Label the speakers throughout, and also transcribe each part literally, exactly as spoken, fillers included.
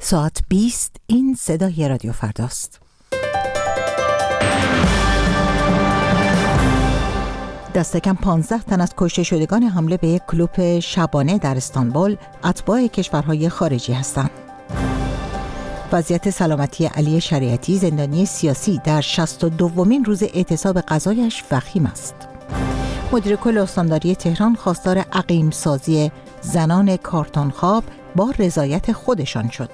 Speaker 1: ساعت بیست این صدای رادیو فرداست. دست کم پانزده تن از کشته شدگان حمله به یک کلوب شبانه در استانبول اتباع کشورهای خارجی هستند. وضعیت سلامتی علی شریعتی زندانی سیاسی در شصت و دومین روز اعتصاب قضایش وخیم است. مدیر کل استانداری تهران خواستار عقیم سازی زنان کارتون خواب با رضایت خودشان شد.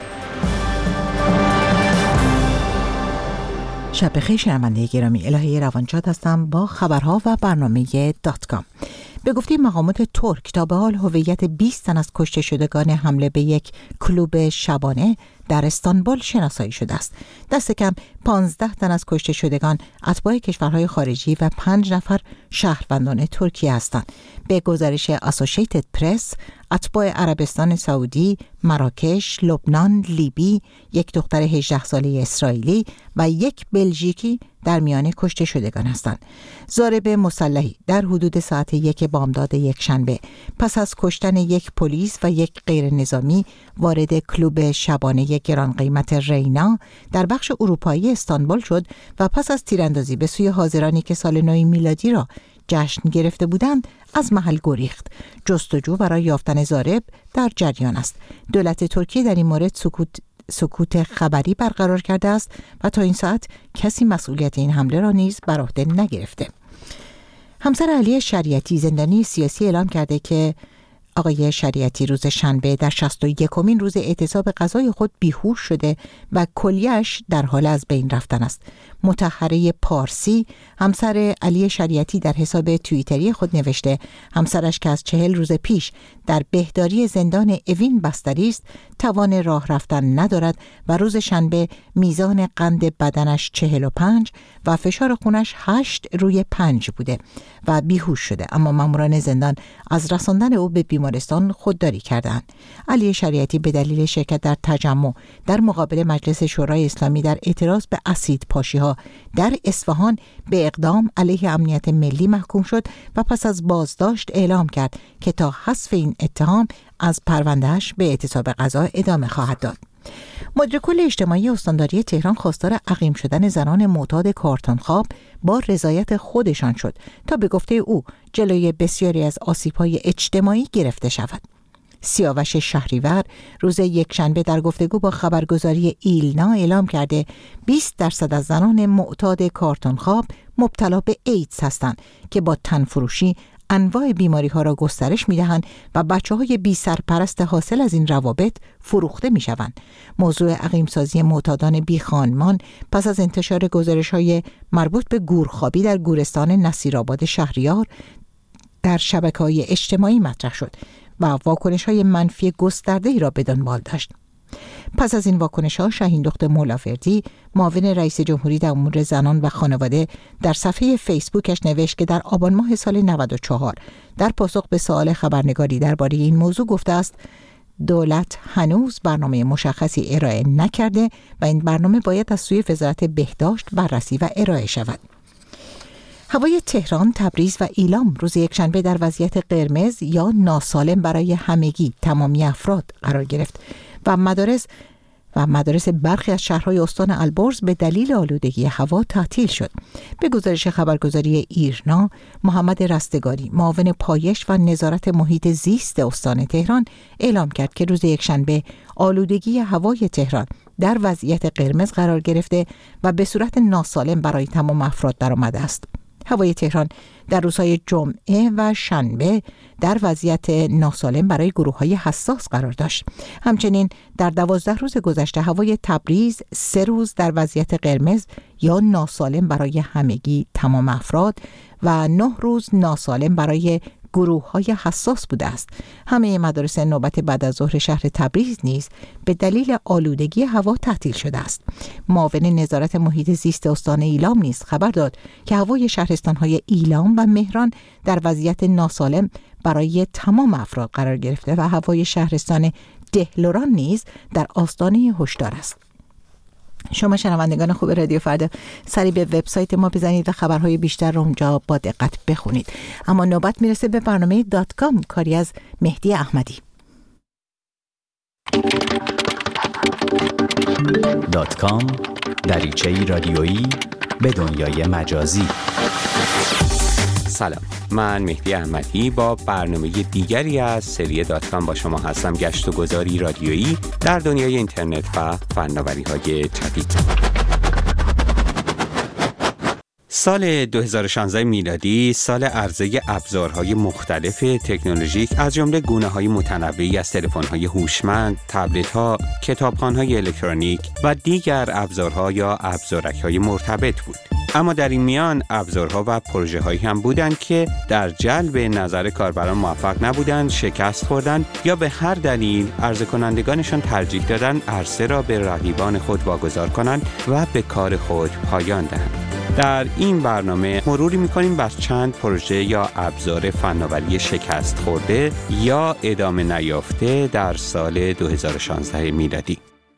Speaker 1: شب بخیر شنونده گرامی، الهه روانشاد هستم با خبرها و برنامه دات کام. به گفته مقامات ترک تا به حال هویت بیست تن از کشته شدگان حمله به یک کلوب شبانه در استانبول شناسایی شده است. دست کم پانزده تن از کشته شدگان اتباع کشورهای خارجی و پنج نفر شهروندان ترکیه هستند. به گزارش اسوسییتد پرس، اتباع عربستان سعودی، مراکش، لبنان، لیبی، یک دختر هجده ساله اسرائیلی و یک بلژیکی در میان کشته شدگان هستند. ضارب مسلحی در حدود ساعت یک بامداد یک شنبه پس از کشتن یک پلیس و یک غیر نظامی وارد کلوب شبانه گران قیمت رینا در بخش اروپایی استانبول شد و پس از تیراندازی به سوی حاضرانی که سال نو میلادی را جشن گرفته بودند از محل گریخت. جستجو برای یافتن ضارب در جریان است. دولت ترکیه در این مورد سکوت سکوت خبری برقرار کرده است و تا این ساعت کسی مسئولیت این حمله را نیز بر عهده نگرفته. همسر علی شریعتی زندانی سیاسی اعلام کرده که آقای شریعتی روز شنبه در شصت و یکمین روز اعتصاب قضای خود بیهوش شده و کلیه‌اش در حال از بین رفتن است. مطهره پارسی همسر علی شریعتی در حساب توییتری خود نوشته همسرش که از چهل روز پیش در بهداری زندان اوین بستری است توان راه رفتن ندارد و روز شنبه میزان قند بدنش چهل و پنج و فشار خونش هشت روی پنج بوده و بیهوش شده، اما ماموران زندان از رساندن او به بیمارستان خودداری کردند. علی شریعتی به دلیل شرکت در تجمع در مقابل مجلس شورای اسلامی در اعتراض به اسید پاشی‌ها در اصفهان به اقدام علیه امنیت ملی محکوم شد و پس از بازداشت اعلام کرد که تا حذف این اتهام از پروندهش به اعتصاب قضا ادامه خواهد داد. مدیر کل اجتماعی استانداری تهران خواستار عقیم شدن زنان معتاد کارتون خواب با رضایت خودشان شد تا به گفته او جلوی بسیاری از آسیب‌های اجتماعی گرفته شود. سیاوش شهریور روز یکشنبه در گفتگو با خبرگزاری ایلنا اعلام کرده بیست درصد از زنان معتاد کارتون خواب مبتلا به ایدز هستند که با تنفروشی انواع بیماری ها را گسترش می دهند و بچه های بی سرپرست حاصل از این روابط فروخته می شوند. موضوع عقیم سازی معتادان بی خانمان پس از انتشار گزارش های مربوط به گورخوابی در گورستان نصیرآباد شهریار در شبکه‌های اجتماعی مطرح شد و واکنش‌های منفی گسترده‌ای را به دنبال داشت. پس از این واکنش‌ها شاهین دخت مولاوردی معاون رئیس جمهوری در امور زنان و خانواده در صفحه فیسبوکش نوشت که در آبان ماه سال نود و چهار در پاسخ به سوال خبرنگاری درباره این موضوع گفته است دولت هنوز برنامه مشخصی ارائه نکرده و این برنامه باید از سوی وزارت بهداشت بررسی و ارائه شود. هوای تهران، تبریز و ایلام روز یکشنبه در وضعیت قرمز یا ناسالم برای همگی تمامی افراد قرار گرفت و مدارس و مدارس برخی از شهرهای استان البرز به دلیل آلودگی هوا تعطیل شد. به گزارش خبرگزاری ایرنا، محمد رستگاری معاون پایش و نظارت محیط زیست استان تهران اعلام کرد که روز یکشنبه آلودگی هوای تهران در وضعیت قرمز قرار گرفته و به صورت ناسالم برای تمام افراد درآمده است. هوای تهران در روزهای جمعه و شنبه در وضعیت ناسالم برای گروه‌های حساس قرار داشت. همچنین در دوازده روز گذشته هوای تبریز سه روز در وضعیت قرمز یا ناسالم برای همگی تمام افراد و نه روز ناسالم برای گروه‌های حساس بوده است. همه مدارس نوبت بعد از ظهر شهر تبریز نیز به دلیل آلودگی هوا تعطیل شده است. معاون نظارت محیط زیست استان ایلام نیز خبر داد که هوای شهرستان‌های ایلام و مهران در وضعیت ناسالم برای تمام افراد قرار گرفته و هوای شهرستان دهلوران نیز در آستانه هشدار است. شما شنوندگان خوب رادیو فردا سری به وبسایت ما بزنید و خبرهای بیشتر رو اونجا با دقت بخونید. اما نوبت میرسه به برنامه دات کام، کاری از مهدی احمدی.
Speaker 2: دات کام دریچه‌ای رادیویی به دنیای مجازی.
Speaker 3: سلام، من مهدی احمدی با برنامه دیگری از سری دات کام با شما هستم. گشت و گذاری رادیویی در دنیای اینترنت و فناوری‌های جدید. سال دو هزار و شانزده میلادی سال عرضه ابزارهای مختلف تکنولوژیک از جمله گونه‌های متنوعی از تلفن‌های هوشمند، تبلت‌ها، کتابخوان‌های الکترونیک و دیگر ابزارها یا ابزارک‌های مرتبط بود. اما در این میان ابزارها و پروژه‌هایی هم بودند که در جلب نظر کاربران موفق نبودند، شکست خوردند یا به هر دلیل عرضه کنندگانشان ترجیح دادند عرصه را به رقیبان خود واگذار کنند و به کار خود پایان دهند. در این برنامه مروری می‌کنیم بر چند پروژه یا ابزار فناوری شکست خورده یا ادامه نیافته در سال دو هزار و شانزده میلادی.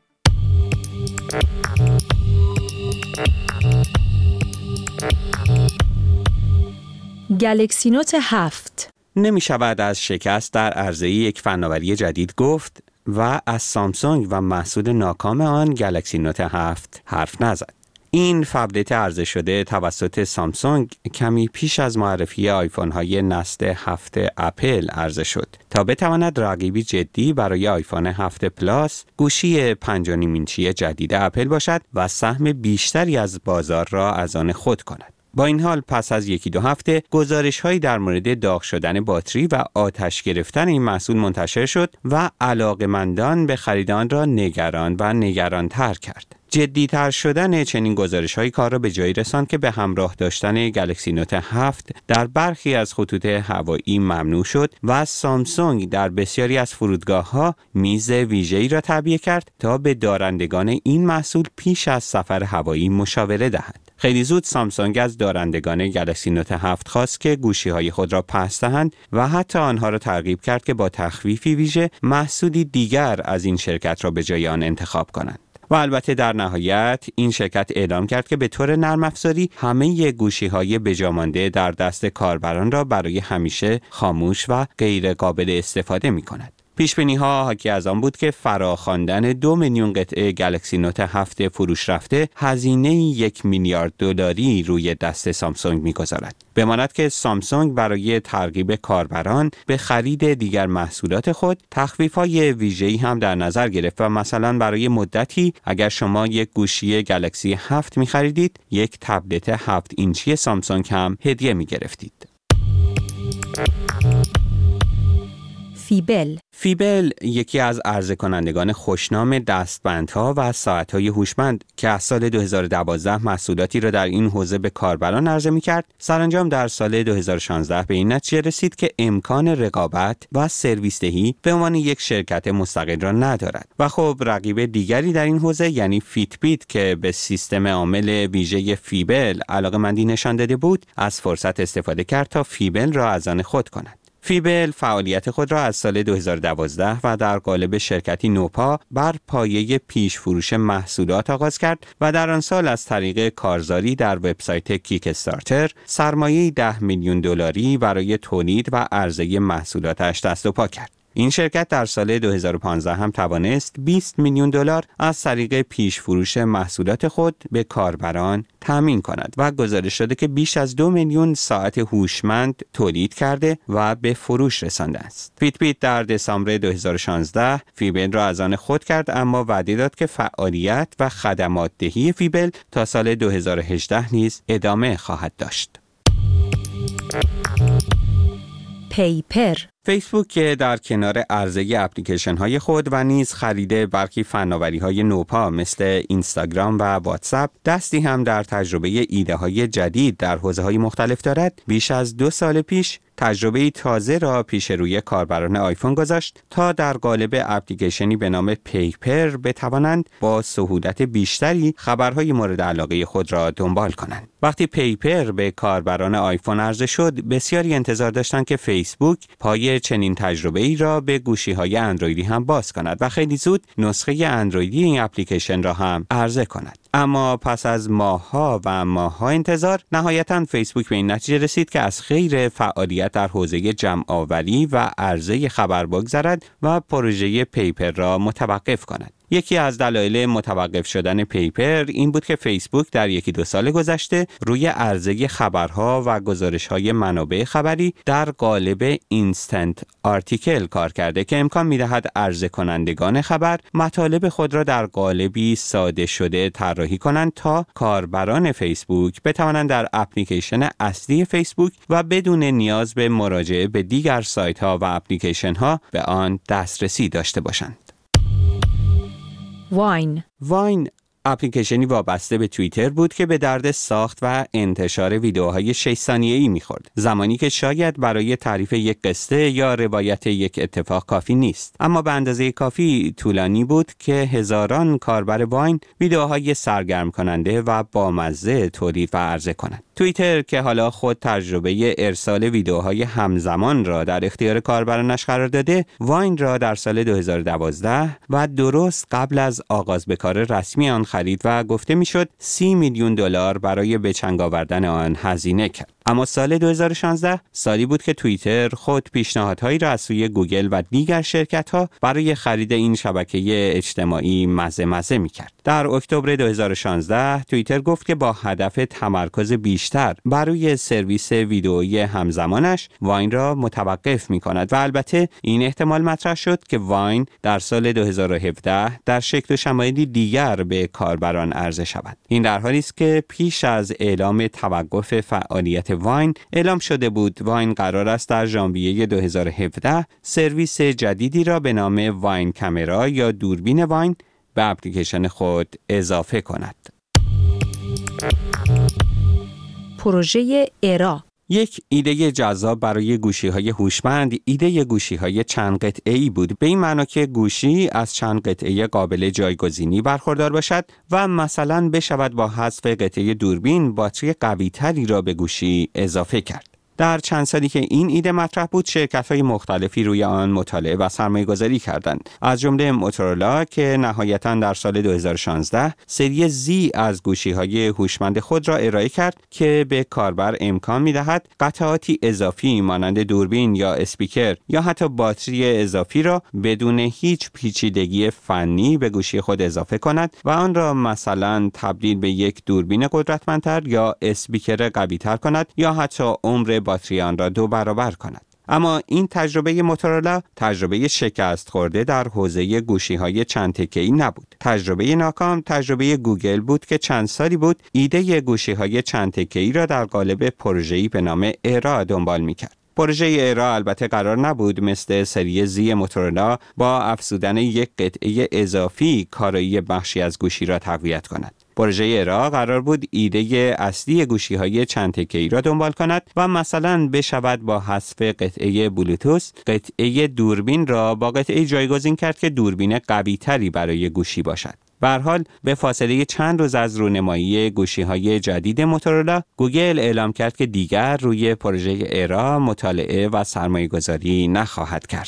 Speaker 4: گلکسی نوت هفت
Speaker 3: نمی شود از شکست در عرضه یک فناوری جدید گفت و از سامسونگ و محصول ناکام آن گلکسی نوت هفت حرف نزد. این فبلیت عرضه شده توسط سامسونگ کمی پیش از معرفی آیفون های نسل هفت اپل عرضه شد تا بتواند رقیبی جدی برای آیفون هفت پلاس، گوشی پنج و نیم اینچی جدید اپل باشد و سهم بیشتری از بازار را از آن خود کند. با این حال پس از یکی دو هفته گزارش‌هایی در مورد داغ شدن باتری و آتش گرفتن این محصول منتشر شد و علاقه‌مندان به خرید آن را نگران و نگران‌تر کرد. جدی‌تر شدن چنین گزارش‌هایی کار را به جایی رساند که به همراه داشتن گلکسی نوت هفت در برخی از خطوط هوایی ممنوع شد و سامسونگ در بسیاری از فرودگاه‌ها میز ویژه‌ای را تعبیه کرد تا به دارندگان این محصول پیش از سفر هوایی مشاوره دهد. خیلی زود سامسونگ از دارندگان گلکسی نوت هفت خواست که گوشی‌های خود را پس دهند و حتی آنها را ترغیب کرد که با تخفیفی ویژه محصولی دیگر از این شرکت را به جای آن انتخاب کنند. و البته در نهایت این شرکت اعلام کرد که به طور نرم افزاری همه گوشی‌های بجامانده در دست کاربران را برای همیشه خاموش و غیر قابل استفاده می‌کند. پیش‌بینی‌ها حاکی از آن بود که فراخواندن دو میلیون قطعه گلکسی نوت هفت فروش رفته هزینه یک میلیارد دلاری روی دست سامسونگ می‌گذارد. بماند که سامسونگ برای ترغیب کاربران به خرید دیگر محصولات خود تخفیف‌های ویژه‌ای هم در نظر گرفت و مثلا برای مدتی اگر شما یک گوشی گلکسی هفت می‌خریدید، یک تبلت هفت اینچی سامسونگ هم هدیه می‌گرفتید.
Speaker 4: فیبل
Speaker 3: فیبل یکی از عرضه کنندگان خوشنام دستبندها و ساعت‌های هوشمند که از سال دو هزار و دوازده محصولاتی را در این حوزه به کاربران عرضه می‌کرد، سرانجام در سال دو هزار و شانزده به این نتیجه رسید که امکان رقابت و سرویس دهی به عنوان یک شرکت مستقل را ندارد و خب رقیب دیگری در این حوزه یعنی فیت بیت که به سیستم عامل ویژه فیبل علاقه‌مندی نشان داده بود، از فرصت استفاده کرد تا فیبل را از آن خود کند. فیبل فعالیت خود را از سال دو هزار و دوازده و در قالب شرکتی نوپا بر پایه پیش فروش محصولات آغاز کرد و در آن سال از طریق کارزاری در وبسایت کیک استارتر سرمایه ده میلیون دلاری برای تولید و عرضه محصولاتش دست و پا کرد. این شرکت در سال دو هزار و پانزده هم توانست بیست میلیون دلار از طریق پیش فروش محصولات خود به کاربران تامین کند و گزارش شده که بیش از دو میلیون ساعت هوشمند تولید کرده و به فروش رسانده است. فیت بیت در دسامبر دو هزار و شانزده فیبل را از آن خود کرد، اما وعده داد که فعالیت و خدمات دهی فیبل تا سال دو هزار و هجده نیز ادامه خواهد داشت.
Speaker 4: پیپر
Speaker 3: فیسبوک که در کنار عرضه اپلیکیشن های خود و نیز خرید برخی فناوری های نوپا مثل اینستاگرام و واتساپ دستی هم در تجربه ایده های جدید در حوزه های مختلف دارد، بیش از دو سال پیش تجربه تازه را پیش روی کاربران آیفون گذاشت تا در قالب اپلیکیشنی به نام پیپر بتوانند با سهولت بیشتری خبرهای مورد علاقه خود را دنبال کنند. وقتی پیپر به کاربران آیفون عرضه شد، بسیاری انتظار داشتند که فیسبوک پای چنین تجربه‌ای را به گوشی‌های اندرویدی هم باز کند و خیلی زود نسخه اندرویدی این اپلیکیشن را هم عرضه کند. اما پس از ماه‌ها و ماه‌ها انتظار، نهایتاً فیسبوک به این نتیجه رسید که از خیر فعالیت در حوزه جمع‌آوری و عرضه خبر بگذرد و پروژه پیپر را متوقف کند. یکی از دلایل متوقف شدن پیپر این بود که فیسبوک در یکی دو سال گذشته روی عرضه خبرها و گزارش‌های منابع خبری در قالب اینستنت آرتیکل کار کرده که امکان می‌دهد عرضه کنندگان خبر مطالب خود را در قالبی ساده شده طراحی کنند تا کاربران فیسبوک بتوانند در اپلیکیشن اصلی فیسبوک و بدون نیاز به مراجعه به دیگر سایت‌ها و اپلیکیشن‌ها به آن دسترسی داشته باشند.
Speaker 4: واین
Speaker 3: واین اپلیکیشنی وابسته به توییتر بود که به درد ساخت و انتشار ویدیوهای شش ثانیه‌ای می‌خورد، زمانی که شاید برای تعریف یک قصه یا روایت یک اتفاق کافی نیست، اما به اندازه کافی طولانی بود که هزاران کاربر واین ویدیوهای سرگرم کننده و بامزه تولید و عرضه کنند. توییتر که حالا خود تجربه ارسال ویدیوهای همزمان را در اختیار کاربرانش قرار داده، واین را در سال دو هزار و دوازده و درست قبل از آغاز به کار رسمی آن خرید و گفته میشد سی میلیون دلار برای به چنگ آوردن آن هزینه کرد. اما سال دو هزار و شانزده سالی بود که توییتر خود پیشنهادهایی را از سوی گوگل و دیگر شرکت‌ها برای خرید این شبکه اجتماعی مزه مزه می‌کرد. در اکتبر دو هزار و شانزده توییتر گفت که با هدف تمرکز بیشتر بر روی سرویس ویدئویی همزمانش واین را متوقف می‌کند و البته این احتمال مطرح شد که واین در سال دو هزار و هفده در شکل و شمایلی دیگر به کاربران عرضه شود. این در حالی است که پیش از اعلام توقف فعالیت واین اعلام شده بود واین قرار است در ژانویه دو هزار و هفده سرویس جدیدی را به نام واین کامرا یا دوربین واین به اپلیکیشن خود اضافه کند.
Speaker 4: پروژه ارا
Speaker 3: یک ایده جذاب برای گوشی‌های هوشمند ایده گوشی‌های چند قطعه‌ای بود، به این معنا که گوشی از چند قطعه قابل جایگزینی برخوردار باشد و مثلا بشود با حذف قطعه دوربین باتری قوی‌تری را به گوشی اضافه کرد. در چند سالی که این ایده مطرح بود شرکت‌های مختلفی روی آن مطالعه و سرمایه‌گذاری کردند، از جمله موتورولا که نهایتاً در سال دو هزار و شانزده سری زی از گوشی‌های هوشمند خود را ارائه کرد که به کاربر امکان می‌دهد قطعاتی اضافی مانند دوربین یا اسپیکر یا حتی باتری اضافی را بدون هیچ پیچیدگی فنی به گوشی خود اضافه کند و آن را مثلا تبدیل به یک دوربین قدرتمندتر یا اسپیکر قوی‌تر کند یا حتی عمر باتری آن را دو برابر کند. اما این تجربه موتورولا تجربه شکست خورده در حوزه گوشی‌های چند تکه‌ای نبود. تجربه ناکام تجربه گوگل بود که چند سالی بود ایده گوشی‌های چند تکه‌ای را در قالب پروژه‌ای به نام ارا دنبال می‌کرد. پروژه ارا البته قرار نبود مثل سری زی موتورولا با افزودن یک قطعه اضافی کارایی بخشی از گوشی را تقویت کند. پروژه ارا قرار بود ایده اصلی گوشی‌های چند تکه‌ای را دنبال کند و مثلا بشود با حذف قطعه بلوتوث قطعه دوربین را با قطعه جایگزین کرد که دوربین قوی‌تری برای گوشی باشد. به هر حال به فاصله چند روز از رونمایی گوشی‌های جدید موتورولا گوگل اعلام کرد که دیگر روی پروژه ارا مطالعه و سرمایه‌گذاری نخواهد کرد.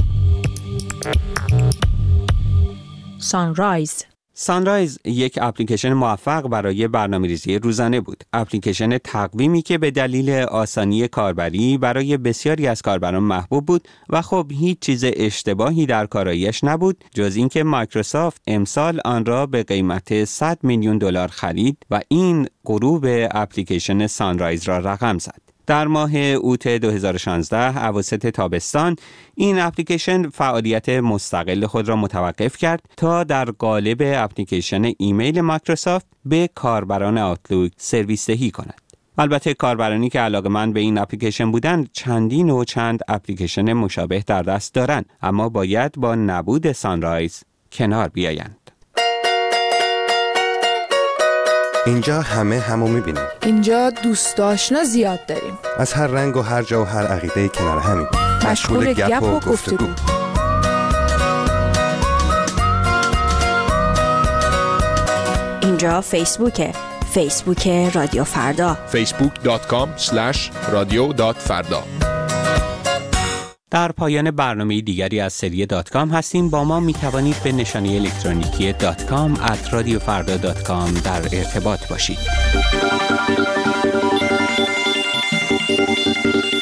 Speaker 4: سانرایز
Speaker 3: سانرایز یک اپلیکیشن موفق برای برنامه‌ریزی روزانه بود. اپلیکیشن تقویمی که به دلیل آسانی کاربری برای بسیاری از کاربران محبوب بود و خب هیچ چیز اشتباهی در کاراییش نبود جز اینکه مایکروسافت امسال آن را به قیمت صد میلیون دلار خرید و این غروب اپلیکیشن سانرایز را رقم زد. در ماه اوت دو هزار و شانزده اواسط تابستان این اپلیکیشن فعالیت مستقل خود را متوقف کرد تا در قالب اپلیکیشن ایمیل مایکروسافت به کاربران آوتلوک سرویس دهی کند. البته کاربرانی که علاقه‌مند به این اپلیکیشن بودند چندین و چند اپلیکیشن مشابه در دست دارند، اما باید با نبود سانرایز کنار بیایند.
Speaker 5: اینجا همه همو میبینیم.
Speaker 6: اینجا دوست آشنا زیاد داریم.
Speaker 5: از هر رنگ و هر جا و هر عقیده کنار همیم.
Speaker 6: مشغول گپ و گفتگو.
Speaker 7: اینجا فیسبوکه. فیسبوک رادیو فردا.
Speaker 8: فیسبوک دات کام اسلش رادیو دات فردا.
Speaker 3: در پایان برنامه دیگری از سری دات کام هستیم. با ما می توانید به نشانی الکترونیکی دات کام ات رادیو فردا دات کام در ارتباط باشید.